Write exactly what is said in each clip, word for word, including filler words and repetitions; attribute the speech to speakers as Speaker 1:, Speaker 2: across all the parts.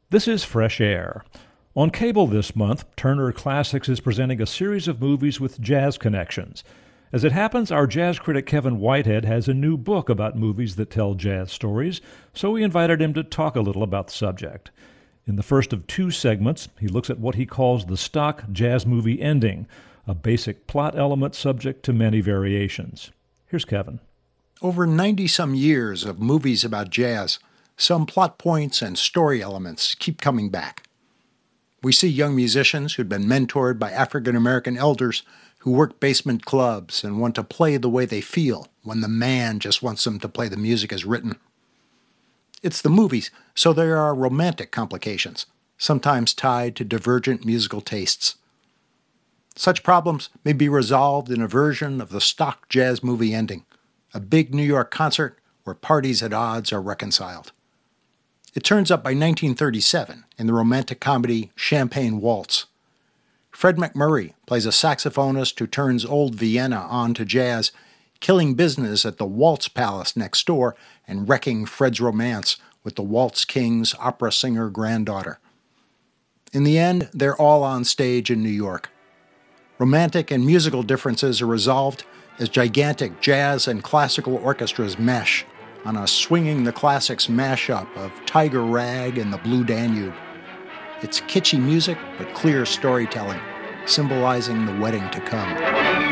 Speaker 1: This is Fresh Air. On cable this month, Turner Classics is presenting a series of movies with jazz connections. As it happens, our jazz critic Kevin Whitehead has a new book about movies that tell jazz stories, so we invited him to talk a little about the subject. In the first of two segments, he looks at what he calls the stock jazz movie ending, a basic plot element subject to many variations. Here's Kevin.
Speaker 2: Over ninety-some years of movies about jazz, some plot points and story elements keep coming back. We see young musicians who'd been mentored by African-American elders who work basement clubs and want to play the way they feel when the man just wants them to play the music as written. It's the movies, so there are romantic complications, sometimes tied to divergent musical tastes. Such problems may be resolved in a version of the stock jazz movie ending, a big New York concert where parties at odds are reconciled. It turns up by nineteen thirty-seven in the romantic comedy Champagne Waltz. Fred MacMurray plays a saxophonist who turns old Vienna on to jazz, killing business at the Waltz Palace next door and wrecking Fred's romance with the Waltz King's opera singer granddaughter. In the end, they're all on stage in New York. Romantic and musical differences are resolved as gigantic jazz and classical orchestras mesh on a Swinging the Classics mashup of Tiger Rag and the Blue Danube. It's kitschy music, but clear storytelling, symbolizing the wedding to come.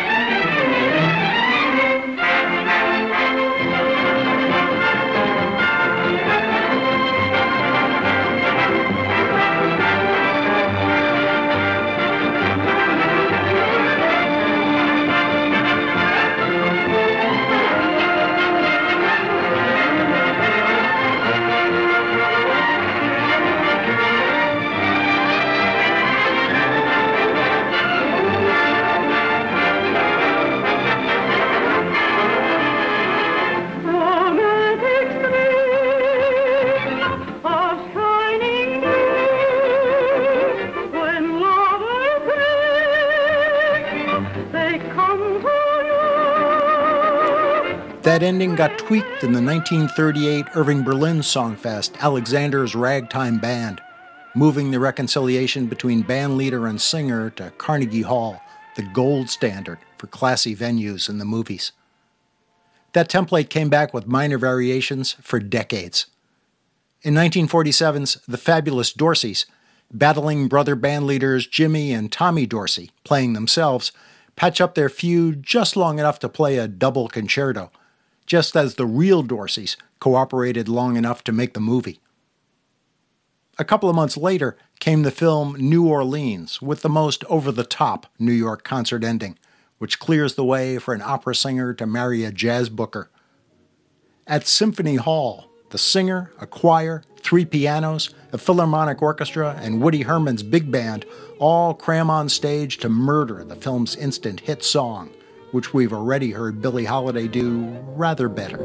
Speaker 2: That ending got tweaked in the nineteen thirty-eight Irving Berlin Songfest Alexander's Ragtime Band, moving the reconciliation between bandleader and singer to Carnegie Hall, the gold standard for classy venues in the movies. That template came back with minor variations for decades. In nineteen forty-seven's The Fabulous Dorseys, battling brother bandleaders Jimmy and Tommy Dorsey, playing themselves, patch up their feud just long enough to play a double concerto, just as the real Dorseys cooperated long enough to make the movie. A couple of months later came the film New Orleans with the most over-the-top New York concert ending, which clears the way for an opera singer to marry a jazz booker. At Symphony Hall, the singer, a choir, three pianos, a philharmonic orchestra, and Woody Herman's big band all cram on stage to murder the film's instant hit song, which we've already heard Billie Holiday do rather better.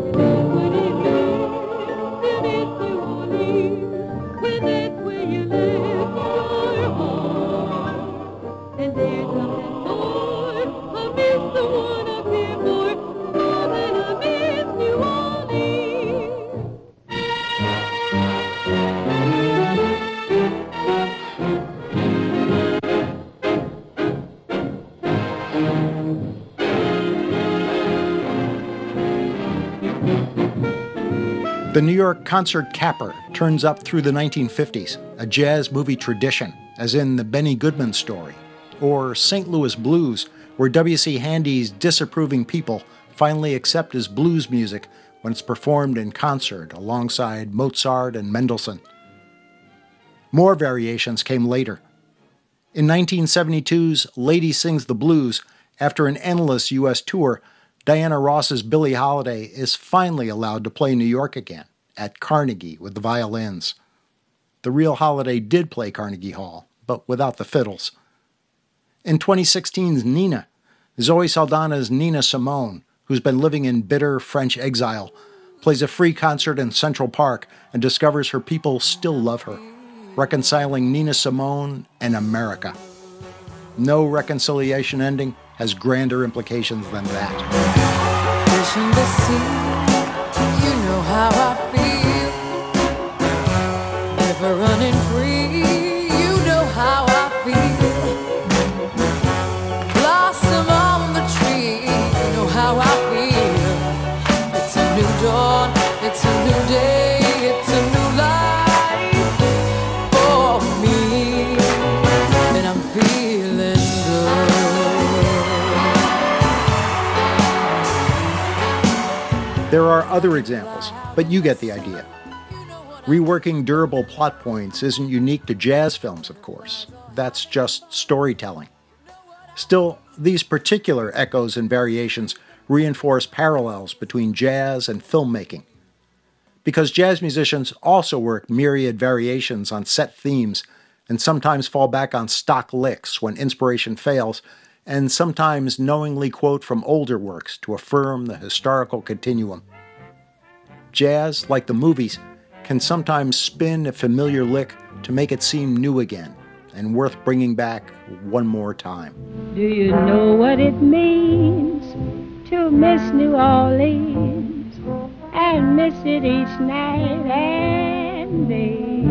Speaker 2: The New York concert capper turns up through the nineteen fifties, a jazz movie tradition, as in the Benny Goodman Story, or Saint Louis Blues, where W C Handy's disapproving people finally accept his blues music when it's performed in concert alongside Mozart and Mendelssohn. More variations came later. In nineteen seventy-two's Lady Sings the Blues, after an endless U S tour, Diana Ross's Billie Holiday is finally allowed to play New York again, at Carnegie with the violins. The real Holiday did play Carnegie Hall, but without the fiddles. In twenty sixteen's Nina, Zoe Saldana's Nina Simone, who's been living in bitter French exile, plays a free concert in Central Park and discovers her people still love her, reconciling Nina Simone and America. No reconciliation ending has grander implications than that.
Speaker 3: Fish in the sea, you know how I feel. river running free. You know how I feel. Blossom on the tree. You know how I feel. It's a new dawn. It's a new day. It's a new life for me. And I'm feeling good.
Speaker 2: There are other examples, but you get the idea. Reworking durable plot points isn't unique to jazz films, of course. That's just storytelling. Still, these particular echoes and variations reinforce parallels between jazz and filmmaking. Because jazz musicians also work myriad variations on set themes and sometimes fall back on stock licks when inspiration fails, and sometimes knowingly quote from older works to affirm the historical continuum. Jazz, like the movies, can sometimes spin a familiar lick to make it seem new again and worth bringing back one more time.
Speaker 4: Do you know what it means to miss New Orleans and miss it each night and day?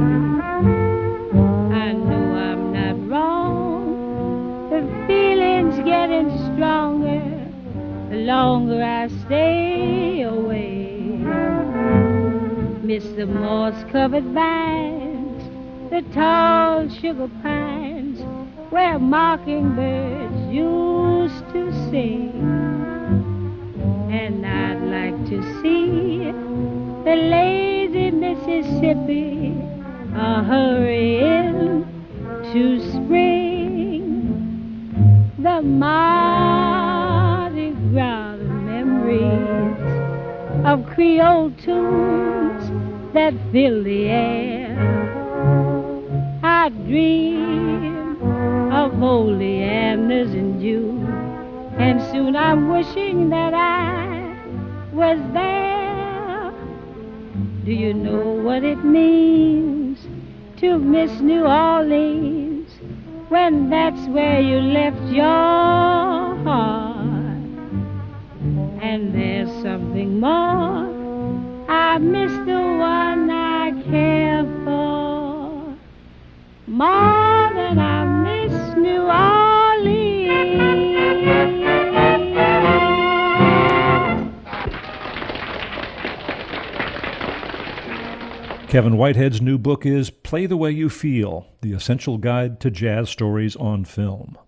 Speaker 4: I know I'm not wrong. The feeling's getting stronger the longer I stay away. Miss the moss-covered vines, the tall sugar pines, where mockingbirds used to sing. And I'd like to see the lazy Mississippi a-hurrying to spring. The Mardi Gras memories of Creole tunes that fill the air. I dream of oleanders in June, and soon I'm wishing that I was there. Do you know what it means to miss New Orleans when that's where you left your heart? And there's something more. I miss the one I care for more than I miss New Orleans.
Speaker 1: Kevin Whitehead's new book is Play the Way You Feel, The Essential Guide to Jazz Stories on Film.